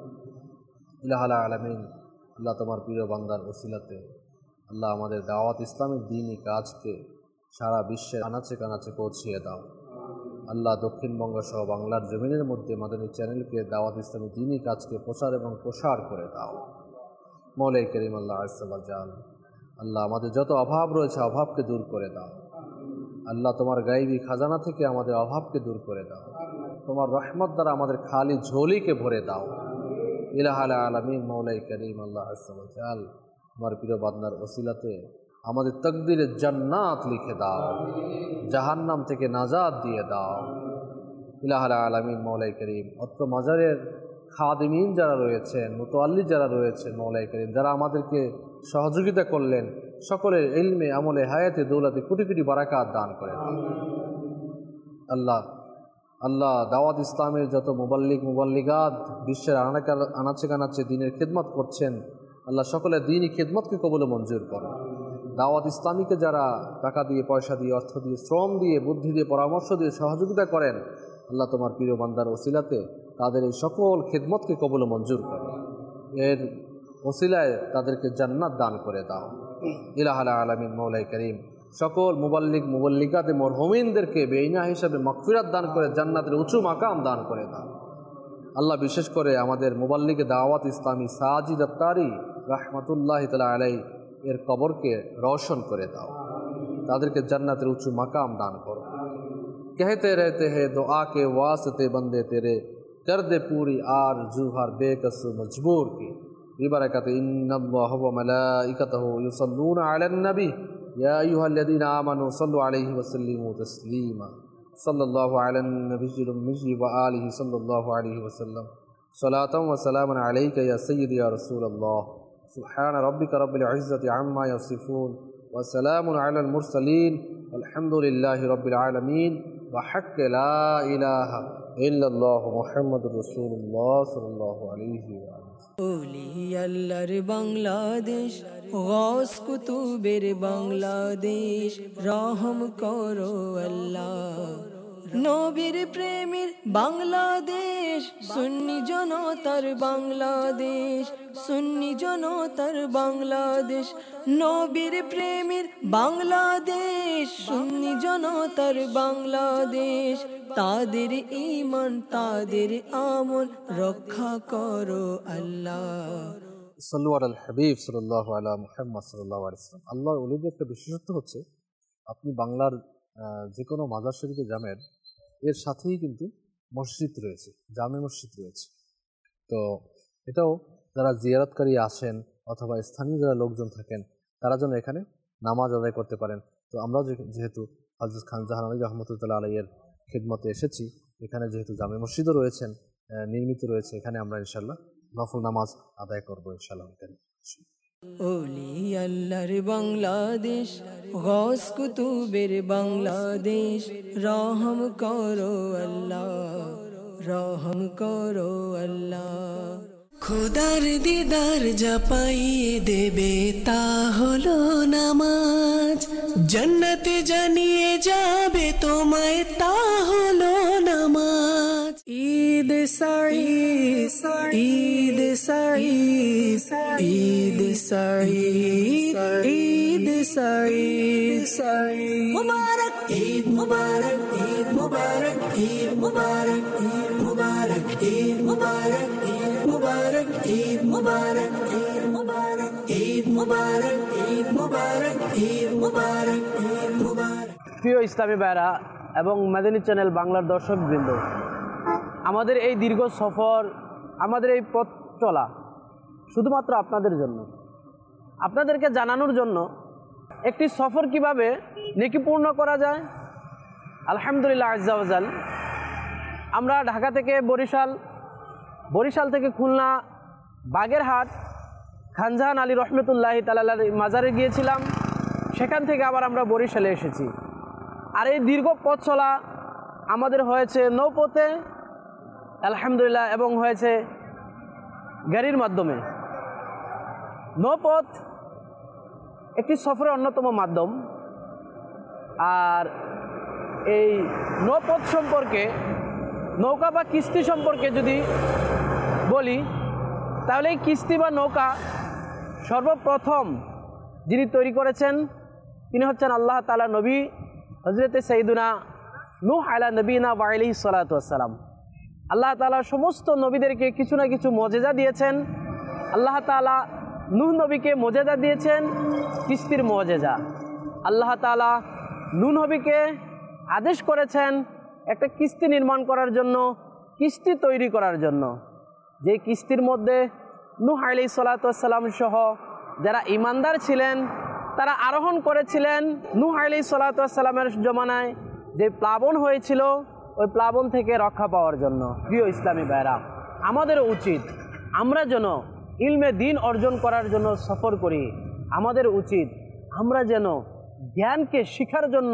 ইলাহাল আলামিন। আল্লাহ, তোমার প্রিয় বান্দার ওসিলাতে আল্লাহ আমাদের দাওয়াত ইসলামের দ্বীনি কাজকে সারা বিশ্বের আনাচে কানাচে পৌঁছিয়ে দাও। আল্লাহ, দক্ষিণবঙ্গ সহ বাংলার জমিনের মধ্যে মাদানী চ্যানেলকে দাওয়াত ইসলামী দ্বীনি কাজকে প্রচার এবং প্রসার করে দাও। মৌলা করিম, আল্লাহ আসাল আল্লাহ আমাদের যত অভাব রয়েছে অভাবকে দূর করে দাও। আল্লাহ, তোমার গাইবী খাজানা থেকে আমাদের অভাবকে দূর করে দাও। তোমার রহমত দ্বারা আমাদের খালি ঝোলিকে ভরে দাও। ইলাহাল আলামিন। মৌলা করিম, আল্লাহ আসাল তোমার প্রিয় বান্দার ওসিলাতে আমাদের তকদিরে জান্নাত লিখে দাও, জাহান্নাম থেকে নাজাত দিয়ে দাও। ইলাহাল আলামিন। মৌলা করিম, অত্র মাজারের খাদিমিন যারা রয়েছেন, মুতাআল্লি যারা রয়েছেন, মৌলা করিম যারা আমাদেরকে সহযোগিতা করলেন, সকলের ইলমে আমলে হায়াতে দৌলতে কোটি কোটি বারাকাত দান করে দাও। আল্লাহ আল্লাহ দাওয়াত ইসলামের যত মুবাল্লিগ মুবাল্লিগাত বিশ্বের আনাচে কানাচে দিনের খেদমত করছেন, আল্লাহ সকলের দিনই খেদমতকে কবুল মঞ্জুর করো। দাওয়াত ইসলামীকে যারা টাকা দিয়ে, পয়সা দিয়ে, অর্থ দিয়ে, শ্রম দিয়ে, বুদ্ধি দিয়ে, পরামর্শ দিয়ে সহযোগিতা করেন, আল্লাহ তোমার প্রিয় বান্দার ওসিলাতে তাদের এই সকল খেদমতকে কবুল মঞ্জুর করো। এর ওসিলায় তাদেরকে জান্নাত দান করে দাও। ইলাহাল আলামিন। মৌলা করিম, সকল মুবাল্লিগ মুবাল্লিগাতে মরহুমিনদেরকে বেঈনা হিসাবে মাগফিরাত দান করে জান্নাতের উঁচু মাকাম দান করে দাও। আল্লাহ, বিশেষ করে আমাদের মুবাল্লিগে দাওয়াত ইসলামী সাজিদ আত্তারি রহমতুল্লাহি তাআলা আলাইহি এর কবরকে রওশন করে দাও, তাদেরকে জান্নাতের উঁচু মাকাম দান করো। कहते रहते हैं दुआ के वास्ते बंदे तेरे, कर दे पूरी आरज़ू हर बेकस मजबूर की। बिबरकत इन्नल्लाह व मलाइकतहु युसल्लूना अलन नबी या अय्युहल्लज़ीना आमनू सल्लु अलैहि व सल्लिमू तस्लीमा। सल्लल्लाहु अलन नबिय्यिल उम्मी व आलिहि सल्लल्लाहु अलैहि व सल्लम। सलातन व सलामन अलैका या सय्यदी या रसूलल्लाह। सुब्हान रब्बिका रब्बिल इज़्ज़ति अम्मा यसिफून व सलामुन अलल मुरसलीन वल्हम्दुलिल्लाहि रब्बिल आलमीन व हक़्क़ ला इलाहा इल्लल्लाहु मुहम्मदुर रसूलुल्लाह सल्लल्लाहु अलैहि व ওলি আল্লাহর বাংলাদেশ, গৌস কুতুবের বাংলাদেশ, রহম করো আল্লাহ। নবীর প্রেমের বাংলাদেশ, সুন্নি জনতার বাংলাদেশ, সুন্নি জনতার বাংলাদেশ। নবীর প্রেমের বাংলাদেশ, সুন্নি জনতার বাংলাদেশ। তাদের ঈমান, তাদের আমল রক্ষা করো আল্লাহ। সাল্লু আলাল হাবিব সাল্লাল্লাহু আলা মুহাম্মদ সাল্লাল্লাহু আলাইহি ওয়াসাল্লাম। আল্লাহর ওলিদের একটা বিশেষত্ব হচ্ছে, আপনি বাংলার যে কোনো মাজার শরীফে যাবেন, এর সাথেই কিন্তু মসজিদ রয়েছে, জামে মসজিদ রয়েছে। তো এটাও যারা জিয়ারতকারী আসেন অথবা স্থানীয় যারা লোকজন থাকেন তারা যেন এখানে নামাজ আদায় করতে পারেন। তো আমরাও যেহেতু হযরত খান জাহান আলী রহমতুল্লাহ আলাইয়ের খিদমতে এসেছি, এখানে যেহেতু জামে মসজিদও রয়েছেন, নির্মিত রয়েছে, এখানে আমরা ইনশাল্লাহ নফল নামাজ আদায় করবো ইনশাল্লাহ। ওলি আল্লাহর বাংলাদেশ, গৌস কুতুবের বাংলাদেশ, রহম করো আল্লাহ, রহম করো আল্লাহ। খোদার দিদার যা পাইয়ে দেবে তা হলো নামাজ, জান্নাতে জানিয়ে যাবে তোমায় তা হলো নামাজ। ঈদ সাঈদ ঈদ সাঈদ ঈদ সাঈদ ঈদ সাঈদ মুবারক ঈদ মুবারক ঈদ মুবারক ঈদ মুবারক ঈদ মুবারক ঈদ মুবারক ঈদ মুবারক ঈদ মুবারক ঈদ মুবারক ঈদ মুবারক ঈদ মুবারক ঈদ মুবারক ঈদ মুবারক। প্রিয় ইসলামী ভাইরা এবং মাদানী চ্যানেল বাংলার দর্শকবৃন্দ, আমাদের এই দীর্ঘ সফর, আমাদের এই পথ চলা শুধুমাত্র আপনাদের জন্য, আপনাদেরকে জানানোর জন্য একটি সফর কিভাবে নেকিপূর্ণ করা যায়। আলহামদুলিল্লাহ আজ্জা ওয়াজাল, আমরা ঢাকা থেকে বরিশাল, বরিশাল থেকে খুলনা, বাগেরহাট, খান জাহান আলী রহমতুল্লাহ তাআলা মাজারে গিয়েছিলাম, সেখান থেকে আবার আমরা বরিশালে এসেছি। আর এই দীর্ঘ পথ চলা আমাদের হয়েছে নৌপথে আলহামদুলিল্লাহ, এবং হয়েছে গাড়ির মাধ্যমে। নৌপথ একটি সফরের অন্যতম মাধ্যম। আর এই নৌপথ সম্পর্কে, নৌকা বা কিস্তি সম্পর্কে যদি বলি, তাহলে এই কিস্তি বা নৌকা সর্বপ্রথম যিনি তৈরি করেছেন তিনি হচ্ছেন আল্লাহ তাআলা নবী হযরতে সাইয়্যিদুনা নূহ আলা নবীনা ওয়া আলাইহিস সালাতু ওয়াস সালাম। আল্লাহ তাআলা সমস্ত নবীদেরকে কিছু না কিছু মুজিজা দিয়েছেন। আল্লাহ তাআলা নূহ নবীকে মুজিজা দিয়েছেন কিস্তির মুজিজা। আল্লাহ তাআলা নূহ নবীকে আদেশ করেছেন একটা কিস্তি নির্মাণ করার জন্য, কিস্তি তৈরি করার জন্য, যে কিস্তির মধ্যে নূহ আলাইহিস সালাতু ওয়াস সালাম সহ যারা ঈমানদার ছিলেন তারা আরোহণ করেছিলেন। নূহ আলাইহিস সালাতু ওয়াস সালামের জমানায় যে প্লাবন হয়েছিল ওই প্লাবন থেকে রক্ষা পাওয়ার জন্য। প্রিয় ইসলামী ভাইরা, আমাদের উচিত আমরা যেন ইলমে দ্বীন অর্জন করার জন্য সফর করি। আমাদের উচিত আমরা যেন জ্ঞানকে শিখার জন্য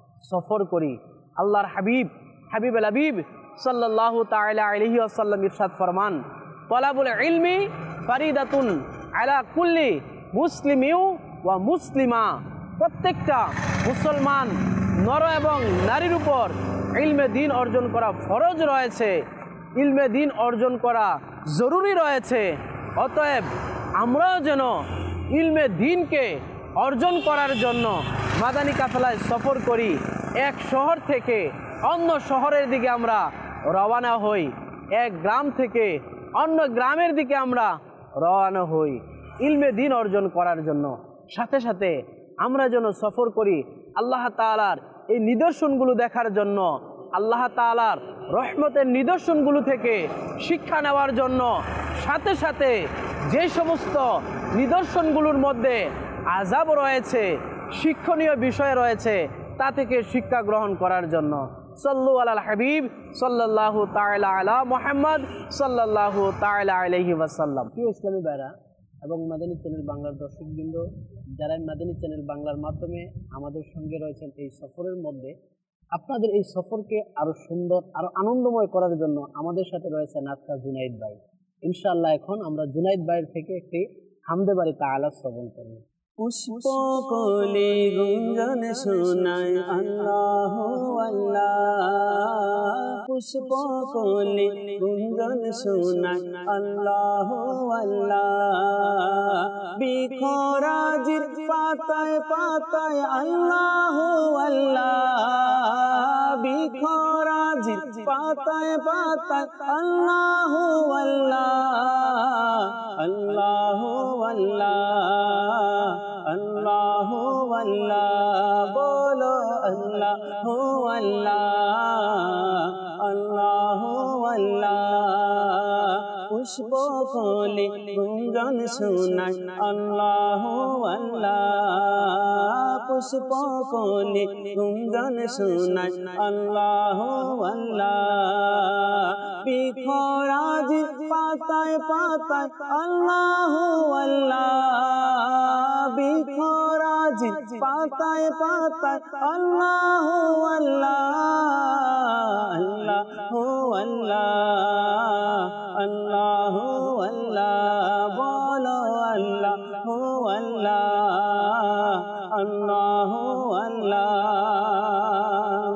সফর করি। আল্লাহর হাবিব হাবিব আল হাবিব সাল্লাল্লাহু তাআলা আলাইহি ওয়াসাল্লাম ইরশাদ ফরমান, তালাবুল ইলমি ফারিদাতুন আলা কুল্লি মুসলিমিউ ওয়া মুসলিমা। প্রত্যেকটা মুসলমান নর এবং নারীর উপর ইলমে দ্বীন অর্জন করা ফরজ রয়েছে, ইলমে দ্বীন অর্জন করা জরুরি রয়েছে। অতএব আমরাও যেন ইলমে দ্বীনকে অর্জন করার জন্য মাদানী কাফেলায় সফর করি। এক শহর থেকে অন্য শহরের দিকে আমরা রওনা হই, এক গ্রাম থেকে অন্য গ্রামের দিকে আমরা রওনা হই ইলমে দ্বীন অর্জন করার জন্য। সাথে সাথে আমরা যেন সফর করি আল্লাহ তাআলার এই নিদর্শনগুলো দেখার জন্য, আল্লাহ তাআলার রহমতের নিদর্শনগুলো থেকে শিক্ষা নেওয়ার জন্য। সাথে সাথে যে সমস্ত নিদর্শনগুলোর মধ্যে আযাব রয়েছে, শিক্ষণীয় বিষয় রয়েছে, তা থেকে শিক্ষা গ্রহণ করার জন্য। সাল্লু আলাল হাবিব সাল্লাল্লাহু তাআলা আলা মুহাম্মদ সাল্লাল্লাহু তাআলা আলাইহি ওয়াসাল্লাম। প্রিয় ইসলামী ভাইরা এবং মাদানী চ্যানেল বাংলার দর্শকবৃন্দ, যারা মাদানী চ্যানেল বাংলার মাধ্যমে আমাদের সঙ্গে রয়েছেন এই সফরের মধ্যে, আপনাদের এই সফরকে আরো সুন্দর, আরো আনন্দময় করার জন্য আমাদের সাথে রয়েছে নাতখা জুনাইদ ভাই। ইনশাআল্লাহ এখন আমরা জুনাইদ ভাইয়ের থেকে একটি হামদে বাড়ি তাআলা শ্রবণ করব। পুষ্পকলি গুঞ্জন শোনায় আল্লাহু আল্লাহ, পুষ্পকলি গুঞ্জন শোনায় আল্লাহু আল্লাহ, বিখরাজির পাতায় পাতায় আল্লাহু আল্লাহ, বিখরাজির পাতায় পাতায় আল্লাহু আল্লাহ, আল্লাহু আল্লাহ, আল্লাহু আল্লাহ, বলো আল্লাহু আল্লাহ, আল্লাহু আল্লাহ। পুষ্প কলি গুঞ্জন শোনায় আল্লাহ আল্লাহ পুষ্প কলি গুঞ্জন শোনায় আল্লাহ আল্লাহ বিখরাজ পাতায় পাতায় আল্লাহ আল্লাহ বিখরাজ পাতায় পাতায় আল্লাহ আল্লাহ আল্লাহ আল্লাহ আল্লাহ আল্লাহ বলো আল্লাহ আল্লাহ আল্লাহ আল্লাহ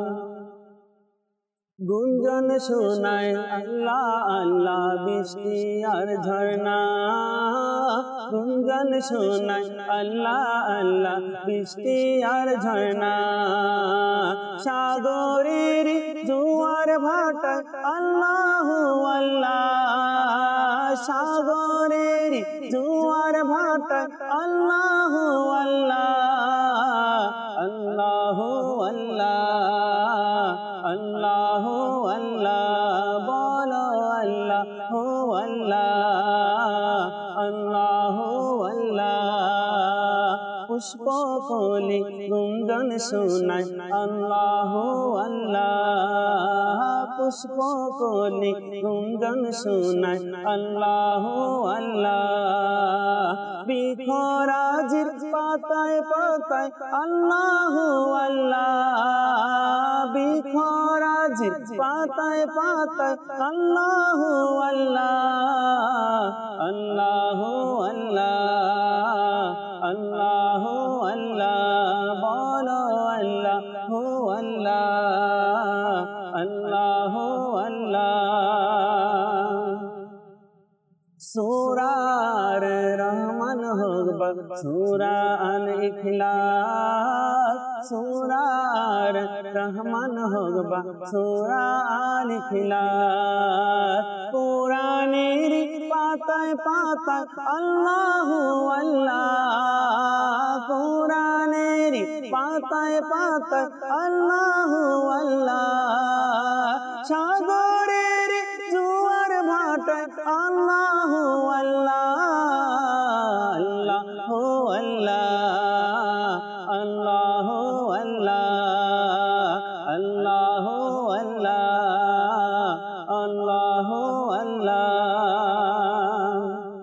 গুঞ্জন শোনায় আল্লাহ আল্লাহ বৃষ্টি আর ঝর্ণা গুঞ্জন শোনায় আল্লাহ আল্লাহ বৃষ্টি আর ঝর্ণা সাগরের জোয়ার ভাটা আল্লাহ আল্লাহ সাগরের জোয়ার ভাটা আল্লাহ আল্লাহ আল্লাহ আল্লাহ আল্লাহ আল্লাহ বলো আল্লাহ আল্লাহ আল্লাহ আল্লাহ পুষ্প কলি গুঞ্জন শোনায় আল্লাহ আল্লাহ পুষ্প কলি গুঞ্জন শোনায় আল্লাহ আল্লাহ বিখরাজের পাতায় পাতায় আল্লাহ আল্লাহ বিখরাজের পাতায় পাতায় আল্লাহ আল্লাহ আল্লাহ আল্লাহ আল্লাহ আল্লাহ বলো আল্লাহ আল্লাহ আল্লাহ আল্লাহ সূরার রহমান হোক সূরা আল ইখলাস সূরার রহমান হোক সূরা আল ইখলাস কোরআনের পাতায় পাতায় আল্লাহ আল্লাহ কোরআনের পাতায় পাতায় আল্লাহ আল্লাহ সাগরের জোয়ার ভাটায় আল্লাহ আল্লাহ আল্লাহ আল্লাহ আল্লাহ আল্লাহ আল্লাহ আল্লাহ আল্লাহ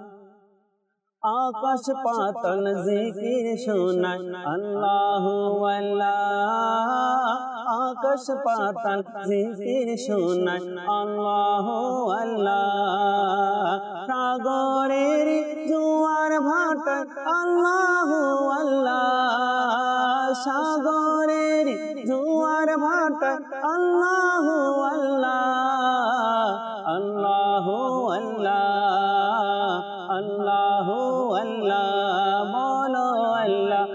আকাশ পাতাল জিকির শোনায় আল্লাহ আল্লাহ আকাশ পাতাল জিকির শোনায় আল্লাহ আল্লাহ সাগরের জোয়ার ভাটা আল্লাহ আল্লাহ সাগরের জোয়ার ভাটা আল্লাহ আল্লাহ আল্লাহ আল্লাহ আল্লাহ আল্লাহ বলো আল্লাহ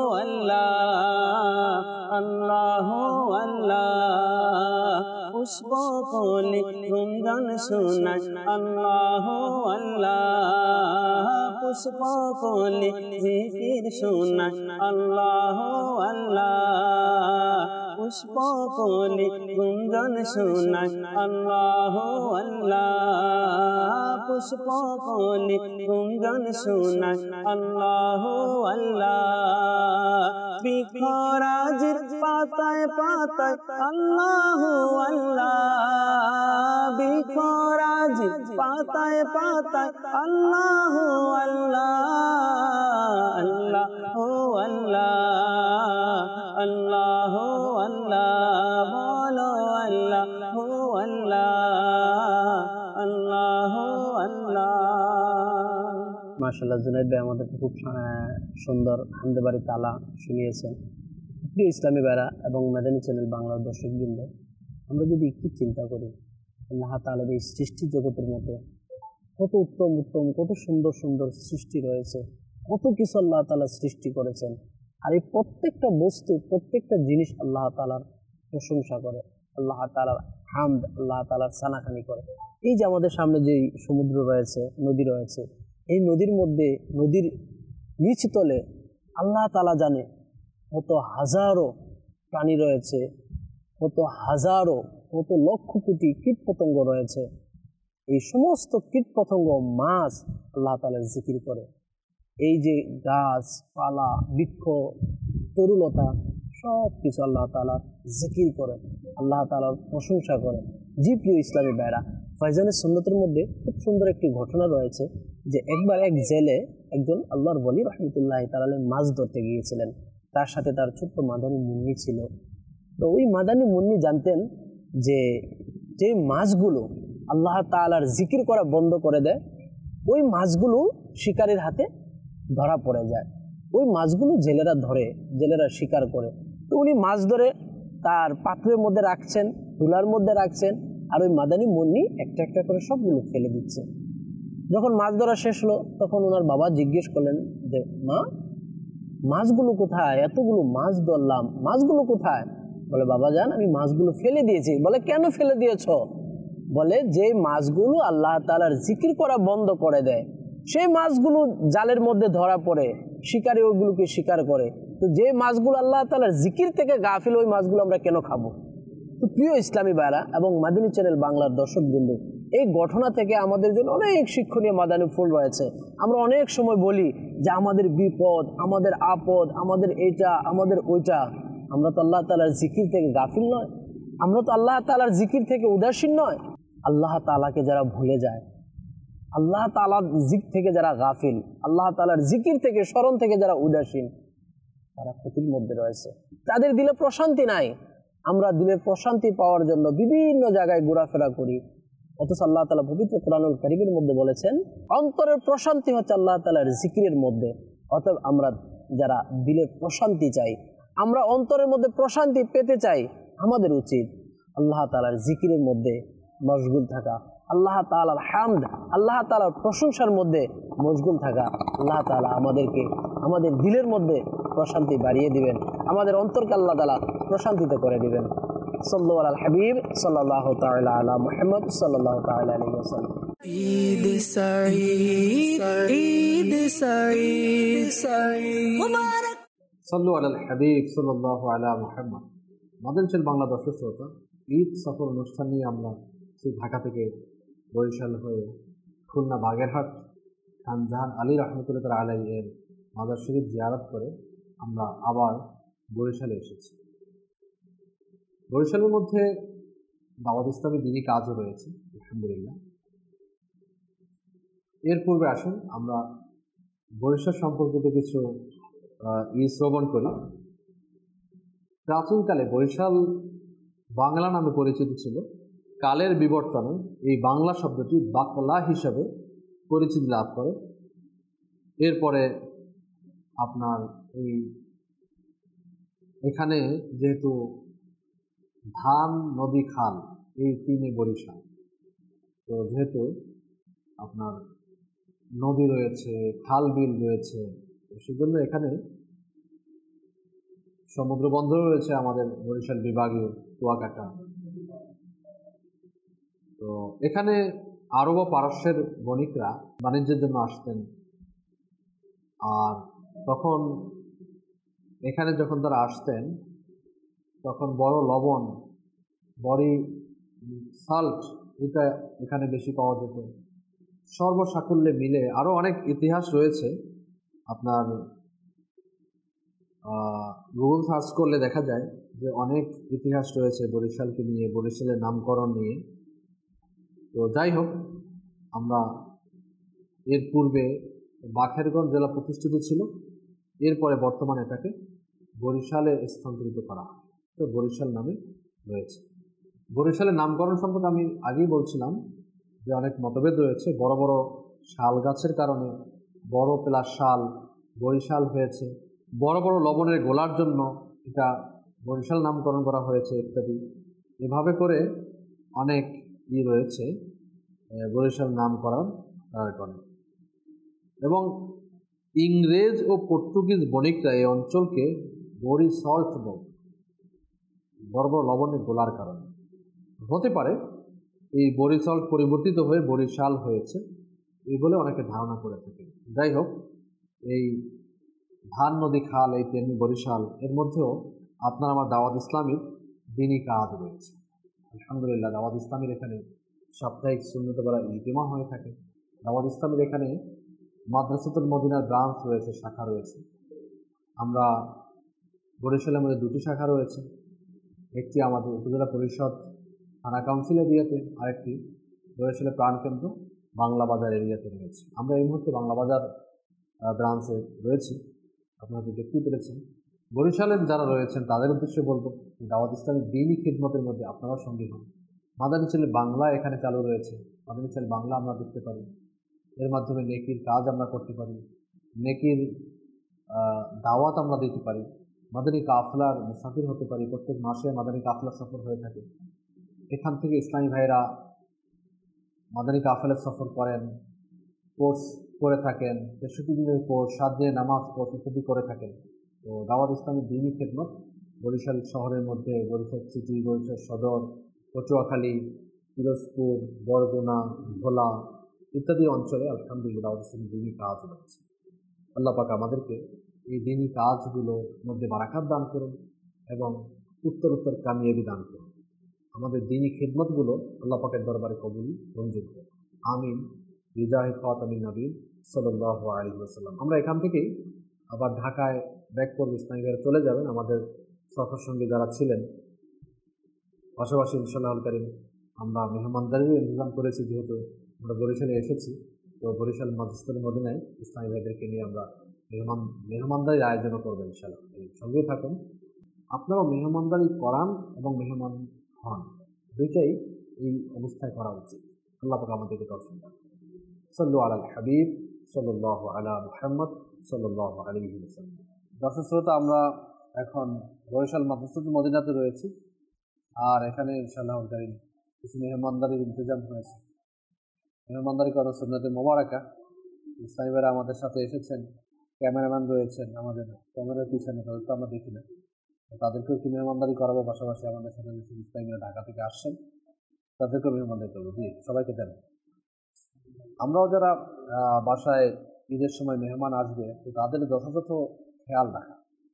আল্লাহ আল্লাহ আল্লাহ পুষ্প কলি গুঞ্জন শোনায় আল্লাহ আল্লাহ পুষ্প কলি জিকির শোনায় আল্লাহ আল্লাহ পুষ্প কলি গুঞ্জন শোনায় আল্লাহ আল্লাহ পুষ্প কলি গুঞ্জন শোনায় আল্লাহ আল্লাহ বিখরাজের পাতায় পাতায় আল্লাহ আল্লাহ বিখরাজের পাতায় পাতায় আল্লাহ আল্লাহ আল্লাহ আল্লাহ আল্লাহ বলো আল্লাহ আল্লাহ আল্লাহ আল্লাহ মাশাআল্লাহ জুনাইদ ভাই আমাদেরকে খুব সুন্দর হামদে বাড়ি তালা শুনিয়েছেন। প্রিয় ইসলামী ভাইরা এবং মাদানী চ্যানেল বাংলার দর্শকবৃন্দ, আমরা যদি একটু চিন্তা করি আল্লাহ তাআলার এই সৃষ্টি জগতের মধ্যে কত উত্তম উত্তম কত সুন্দর সুন্দর সৃষ্টি রয়েছে, কত কিছু আল্লাহ তাআলা সৃষ্টি করেছেন। আর এই প্রত্যেকটা বস্তু প্রত্যেকটা জিনিস আল্লাহ তাআলার প্রশংসা করে, আল্লাহ তাআলার হামদ, আল্লাহ তাআলার সানাখানি করে। এই যে আমাদের সামনে যে সমুদ্র রয়েছে, নদী রয়েছে, এই নদীর মধ্যে নদীর নিচতলে আল্লাহ তাআলা জানে কত হাজারো প্রাণী রয়েছে, কত হাজারো কত লক্ষ কোটি কীট পতঙ্গ রয়েছে। এই সমস্ত কীট পতঙ্গ মাছ আল্লাহ তাআলার জিকির করে। এই যে গাছ পালা বৃক্ষ তরুলতা সব কিছু আল্লাহ তাআলা জিকির করে, আল্লাহ তাআলার প্রশংসা করে। জি প্রিয় ইসলামী ভাইরা, ফয়জানের সুন্নতের মধ্যে খুব সুন্দর একটি ঘটনা রয়েছে যে একবার এক জেলে একজন আল্লাহর ওলি রহমতুল্লাহ তাআলা মাছ ধরতে গিয়েছিলেন। তার সাথে তার ছোট্ট মাদানী মুন্নি ছিল। তো ওই মাদানী মুন্নি জানতেন যে যে মাছগুলো আল্লাহ তাআলার জিকির করা বন্ধ করে দেয় ওই মাছগুলো শিকারীর হাতে ধরা পড়ে যায়। ওই মাছগুলো জেলেরা ধরে, জেলেরা শিকার করে। তো উনি মাছ ধরে তার পাত্রের মধ্যে রাখছেন, তুলার মধ্যে রাখছেন, আর ওই মাদানী মুন্নি একটা একটা করে সবগুলো ফেলে দিচ্ছে। যখন মাছ ধরা শেষ হলো তখন ওনার বাবা জিজ্ঞেস করলেন যে মা, মাছগুলো কোথায়? এতগুলো মাছ ধরলাম, মাছগুলো কোথায়? বলে বাবা জান, আমি মাছগুলো ফেলে দিয়েছি। বলে কেন ফেলে দিয়েছ? বলে যে মাছগুলো আল্লাহ তাআলার জিকির করা বন্ধ করে দেয় সেই মাছগুলো জালের মধ্যে ধরা পড়ে, শিকারী ওইগুলোকে শিকার করে। তো যে মাছগুলো আল্লাহ তাআলার জিকির থেকে গাফিল ওই মাছগুলো আমরা কেন খাবো? তো প্রিয় ইসলামী ভাইরা এবং মাদানী চ্যানেল বাংলার দর্শকবৃন্দ, এই ঘটনা থেকে আমাদের জন্য অনেক শিক্ষণীয় মাদানী ফুল রয়েছে। আমরা অনেক সময় বলি যে আমাদের বিপদ, আমাদের আপদ, আমাদের এইটা, আমাদের ওইটা। আমরা তো আল্লাহ তাআলার জিকির থেকে গাফিল নয়, আমরা তো আল্লাহ তাআলার জিকির থেকে উদাসীন নয়। আল্লাহ তাআলাকে যারা ভুলে যায়, আল্লাহ তাআলার জিকির থেকে যারা গাফিল, আল্লাহ তাআলার জিকির থেকে স্মরণ থেকে যারা উদাসীন, তারা ক্ষতির মধ্যে রয়েছে, তাদের দিলে প্রশান্তি নাই। আমরা দিলের প্রশান্তি পাওয়ার জন্য বিভিন্ন জায়গায় ঘোরাফেরা করি, অথচ আল্লাহ তাআলা পবিত্র কোরআনুল কারীমের মধ্যে বলেছেন অন্তরের প্রশান্তি হচ্ছে আল্লাহ তাআলার জিকিরের মধ্যে। অতএব আমরা যারা দিলের প্রশান্তি চাই, আমরা অন্তরের মধ্যে প্রশান্তি পেতে চাই, আমাদের উচিত আল্লাহ তাআলার জিকিরের মধ্যে মশগুল থাকা, আল্লাহ তাআলার হামদ, আল্লাহ তাআলার প্রশংসার মধ্যে মশগুল থাকা। আল্লাহ তাআলা আমাদেরকে আমাদের দিলের মধ্যে প্রশান্তি বাড়িয়ে দিবেন, আমাদের অন্তরকে আল্লাহ তাআলা প্রশান্তিত করে দিবেন। সাল্লাল্লাহু আলাল হাবিব সাল্লাল্লাহু তাআলা আলা মুহাম্মদ সাল্লাল্লাহু তাআলা আলাইহি ওয়াসাল্লাম। ঈদ সাঈদ, ঈদ সাঈদ, মুবারক। সাল্লু আলাল হাবিব সাল্লাল্লাহু আলা মুহাম্মদ। মাদানী চ্যানেল বাংলা দর্শক শ্রোতা, ঈদ সফর অনুষ্ঠান নিয়ে আমরা সেই ঢাকা থেকে বরিশাল হয়ে খুলনা বাগেরহাট খান জাহান আলী রহমতুল্লাহ আলাইহি এর মাজার শরীফ জিয়ারত করে আমরা আবার বরিশালে এসেছি। বরিশালের মধ্যে দাওয়াত ইসলামী দিনী কাজও রয়েছে আলহামদুলিল্লাহ। এর পূর্বে আসুন আমরা বরিশাল সম্পর্কিত কিছু ই শ্রবণ করি। প্রাচীনকালে বরিশাল বাংলা নামে পরিচিত ছিল। কালের বিবর্তনে এই বাংলা শব্দটি বাকলা হিসাবে পরিচিতি লাভ করে। এরপরে আপনার এই এখানে যেহেতু ধান নদী খাল এই তিনে বরিশাল, তো যেহেতু আপনার নদী রয়েছে, খাল বিল রয়েছে, সেজন্য এখানে সমুদ্র বন্দর রয়েছে আমাদের বরিশাল বিভাগে কুয়াকাটা। তো এখানে আরব ও পারস্যের বণিকরা বাণিজ্যের জন্য আসতেন। আর তখন এখানে যখন তারা আসতেন তখন বড় লবণ, বড়ি সল্ট, এটা এখানে বেশি পাওয়া যেত। সর্বসাকুল্যে মিলে আরও অনেক ইতিহাস রয়েছে। আপনার গুগল সার্চ করলে দেখা যায় যে অনেক ইতিহাস রয়েছে বরিশালকে নিয়ে, বরিশালের নামকরণ নিয়ে। তো যাই হোক, আমরা এর পূর্বে বাখেরগঞ্জ জেলা প্রতিষ্ঠিত ছিল, এরপরে বর্তমানে এটাকে বরিশালে স্থানান্তরিত করা হয়, তো বরিশাল নামে রয়েছে। বরিশালের নামকরণ সম্পর্কে আমি আগেই বলছিলাম যে অনেক মতভেদ রয়েছে। বড় বড় শাল গাছের কারণে বড় প্লাস শাল বরিশাল হয়েছে, বড় বড় লবণের গোলার জন্য এটা বরিশাল নামকরণ করা হয়েছে ইত্যাদি। এভাবে করে অনেক ই রয়েছে বরিশাল নামকরণ করে। এবং ইংরেজ ও পর্তুগিজ বণিকরা এই অঞ্চলকে বরিসল্ট বলে, বড় বড় লবণের গোলার কারণে। হতে পারে এই বরিসল্ট পরিবর্তিত হয়ে বরিশাল হয়েছে, এই বলে অনেকে ধারণা করে থাকে। যাই হোক, এই ধান নদী খাল এই তেমনি বরিশাল, এর মধ্যেও আপনার আমার দাওয়াত ইসলামীর দিনী কাজ রয়েছে। আলহামদুলিল্লাহ, দাওয়াত ইসলামীর এখানে সাপ্তাহিক সুন্নত বেলা ইজতিমা হয়ে থাকে। দাওয়াত ইসলামের এখানে মাদ্রাসাতুল মদিনার ব্রাঞ্চ রয়েছে, শাখা রয়েছে। আমরা বরিশালের মধ্যে দুটি শাখা রয়েছে, একটি আমাদের উপজেলা পরিষদ থানা কাউন্সিল এরিয়াতে, আরেকটি বরিশালের প্রাণকেন্দ্র বাংলা বাজার এরিয়াতে রয়েছে। আমরা এই মুহূর্তে বাংলা বাজার ব্রাঞ্চে রয়েছি, আপনারা তো দেখতেই পেরেছেন। বরিশালের যারা রয়েছেন তাদের উদ্দেশ্যে বলবো, দাওয়াত ইসলামের দ্বীনি খিদমতের মধ্যে আপনারাও সঙ্গী হন। মাদানী চ্যানেল বাংলা এখানে চালু রয়েছে, মাদানী চ্যানেল বাংলা আমরা দেখতে পারি, এর মাধ্যমে নেকির কাজ আমরা করতে পারি, নেকির দাওয়াত আমরা দিতে পারি, মাদানী কাফলার মুসাফির হতে পারি। প্রত্যেক মাসে মাদানী কাফলার সফর হয়ে থাকে। এখান থেকে ইসলামী ভাইরা মাদানী কাফেলার সফর করেন, কোর্স করে থাকেন, তেষট্টি দিনের কোর্স, সাত দিনের নামাজ কোর্স ইত্যাদি করে থাকেন। তো দাওয়াত ইসলামী দ্বীনি খিদমত বরিশাল শহরের মধ্যে বরিশাল সিটি, বরিশাল সদর, পটুয়াখালী, পিরোজপুর, বরগুনা, ভোলা ইত্যাদি অঞ্চলে আলহামদুলিল্লাহ দাওয়াত ইসলামী দ্বীনি কাজ রয়েছে। আল্লাহ পাক আমাদেরকে এই দ্বীনি কাজগুলোর মধ্যে বারাকাত দান করুন এবং উত্তর উত্তর কামিয়াবি দান করুন। আমাদের দ্বীনি খিদমতগুলো আল্লাহ পাকের দরবারে কবুল মঞ্জুর করুন, আমিন। বিজাহে খাতামিন নবীন সাল্লাল্লাহু আলাইহি ওয়াসাল্লাম। আমরা এখান থেকেই আবার ঢাকায় ব্যাক করব, ইসলামী ভাইরা চলে যাবেন। আমাদের সফর সঙ্গী যারা ছিলেন, পাশাপাশি ইনশাআল্লাহ কারীম আমরা মেহমানদারিও ইন্তজাম করেছি, যেহেতু আমরা বরিশালে এসেছি। তো বরিশাল মাদ্রাসাতুল মদিনায় ইসলামী ভাইদেরকে নিয়ে আমরা মেহমান মেহমানদারির আয়োজনও করবো ইনশাআল্লাহ। সঙ্গেই থাকুন, আপনারাও মেহমানদারি করান এবং মেহমান হন, দুইটাই এই অবস্থায় করা উচিত। আল্লাহ পাক আমাদেরকে তৌফিক দান করুন। সাল্লু আলাল হাবিব সাল্লাল্লাহু আলা মুহাম্মদ সাল্লাল্লাহু আলাইহি ওয়াসাল্লাম। দর্শক শ্রোতা, আমরা এখন বরিশাল মাদ্রাসাতুল মদিনাতে রয়েছি, আর এখানে ইনশাআল্লাহ কারীম কিছু মেহমানদারির ইন্তজাম হয়েছে। মেহমানদারি করার সুন্নতে মোবারকা। ইসলামী ভাইরা আমাদের সাথে এসেছেন, ক্যামেরাম্যান রয়েছেন আমাদের ক্যামেরার পিছনে, তাদের তো আমরা দেখি না, তাদেরকেও একটু মেহমানদারি করাবো। পাশাপাশি আমাদের সাথে যে ইসলামীরা ঢাকা থেকে আসছেন তাদেরকেও মেহমানদারি করবো। জি, সবাইকে দেন। আমরাও যারা বাসায় ঈদের সময় মেহমান আসবে, তো তাদের যথাযথ খেয়াল রাখা।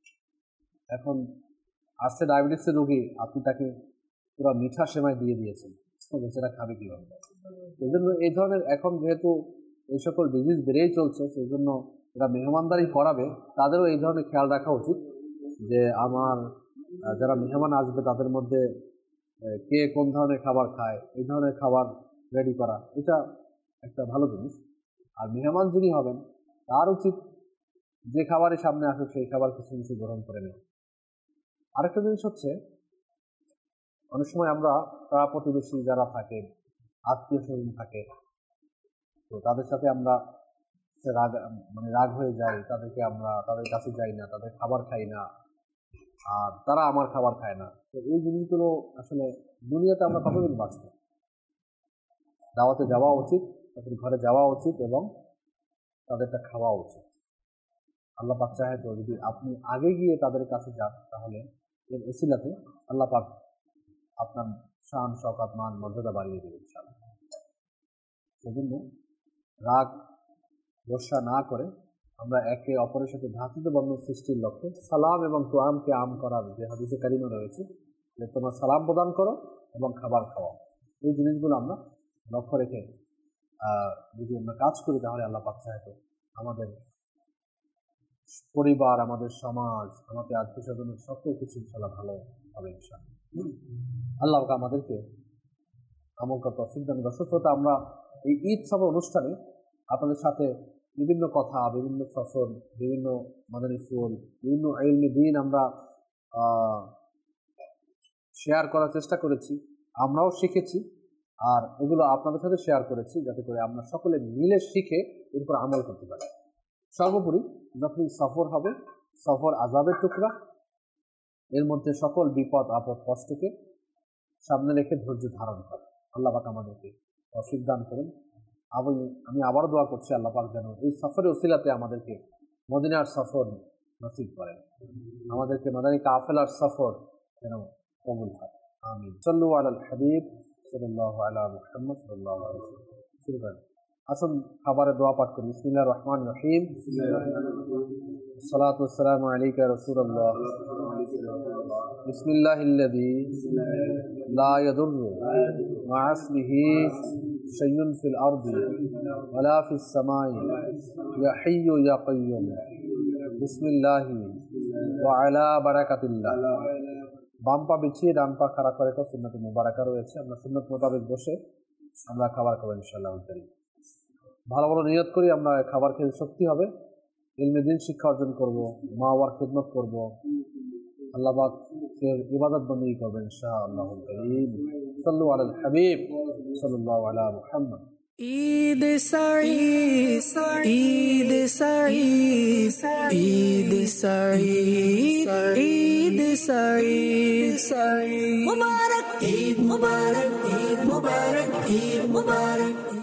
এখন আসছে ডায়াবেটিসের রোগী, আপনি তাকে পুরো মিঠা সেমাই দিয়ে দিয়েছেন, বেচারা খাবে কীভাবে? এই জন্য এই ধরনের, এখন যেহেতু এই সকল ডিজিজ বেড়েই চলছে, সেই জন্য এরা মেহমানদারি করাবে, তাদেরও এই ধরনের খেয়াল রাখা উচিত যে আমার যারা মেহমান আসবে তাদের মধ্যে কে কোন ধরনের খাবার খায়, এই ধরনের খাবার রেডি করা, এটা একটা ভালো জিনিস। আর মেহমান যিনি হবেন তার উচিত যে খাবারের সামনে আসে সেই খাবার কিছু কিছু গ্রহণ করে নেয়। আরেকটা জিনিস হচ্ছে, অনেক সময় আমরা পাড়া প্রতিবেশী যারা থাকে, আত্মীয় স্বজন থাকে, তো তাদের সাথে আমরা রাগ মানে রাগ হয়ে যাই, তাদেরকে আমরা তাদের কাছে যাই না, তাদের খাবার খাই না, আর তারা আমার খাবার খায় না। তো এই জিনিসগুলো আসলে দুনিয়াতে আমরা কতদিন বাঁচব? দাওয়াতে যাওয়া উচিত, তাদের ঘরে যাওয়া উচিত এবং তাদেরটা খাওয়া উচিত। আল্লাহ পাক চাহে তো যদি আপনি আগে গিয়ে তাদের কাছে যান, তাহলে এর ওসিলাতে আল্লাহ পাক আপনার শান, শওকত, মান, মর্যাদা বাড়িয়ে দেবে ইনশাআল্লাহ। সেজন্য রাগ গোসা না করে আমরা একে অপরের সাথে ভ্রাতৃত্ব বন্ধন সৃষ্টির লক্ষ্যে সালাম এবং তোয়ামকে আম করার যে হাদিসে কারিমা রয়েছে, যে তোমরা সালাম প্রদান করো এবং খাবার খাওয়াও, এই জিনিসগুলো আমরা লক্ষ্য রেখে যদি আমরা কাজ করি, তাহলে আল্লাহ পাক চাইতো আমাদের পরিবার, আমাদের সমাজ, আমাদের আত্মীয় স্বজনের সকল কিছু ইনশাআল্লাহ ভালো হবে ইনশাআল্লাহ। আল্লাহ পাক আমাদেরকে আমল করার তৌফিক দান। দর্শক শ্রোতা, আমরা এই ঈদ সফর অনুষ্ঠানে আপনাদের সাথে বিভিন্ন কথা, বিভিন্ন সফর, বিভিন্ন মাদানী ফুল, বিভিন্ন ইলমি দ্বীন আমরা শেয়ার করার চেষ্টা করেছি, আমরাও শিখেছি, আর এগুলো আপনাদের সাথে শেয়ার করেছি যাতে করে আমরা সকলে মিলে শিখে এর উপর আমল করতে পারি। সর্বোপরি যখন সফর হবে, সফর আযাবের টুকরা, এর মধ্যে সকল বিপদ আপদ কষ্টকে সামনে রেখে ধৈর্য ধারণ করে। আল্লাহ পাক আমাদেরকে তৌফিক দান করুন। আমি আমি আবারও দোয়া করছি আল্লাহ পাক যেন এই সফরের ওসিলাতে আমাদেরকে মদিনার সফর নসিব করেন, আমাদেরকে মাদানী কাফেলার সফর যেন কবুল হয়। আমিন। সাল্লু আলাল হাবিব সাল্লাল্লাহু আলা মুহাম্মদ সাল্লাল্লাহু আলাইহি ওয়াসাল্লাম। শুরু করেন। আসুন খাবারের দোয়া পাঠ করি। বিসমিল্লাহির রহমানির রহিম। الصلاة والسلام عليك يا رسول الله بسم الله الذي لا يضر مع اسمه شيء في الأرض ولا في السماء يا حي يا قيوم بسم الله وعلى بركة الله বাম পা বিছিয়ে ডান পা খাড়া করে তো সুন্নাত মুবারাকা রয়েছে। আমরা সুন্নাত মোতাবেক বসে আমরা খাবার খাবো ইনশাআল্লাহ। ভালো ভালো নিয়ত করি আমরা খাবার খেতে শক্তি হবে, ইলমে দ্বীন শিক্ষা অর্জন করব, মা বাবার খিদমত করব, আল্লাহ পাকের ইবাদত বন্দেগী করব ইনশাআল্লাহ। সাল্লু আলাল হাবিব সাল্লাল্লাহু আলা মুহাম্মদ। ঈদ সাঈদ ঈদ সাঈদ ঈদ সাঈদ ঈদ সাঈদ মুবারক ঈদ মুবারক ঈদ মুবারক ঈদ মুবারক।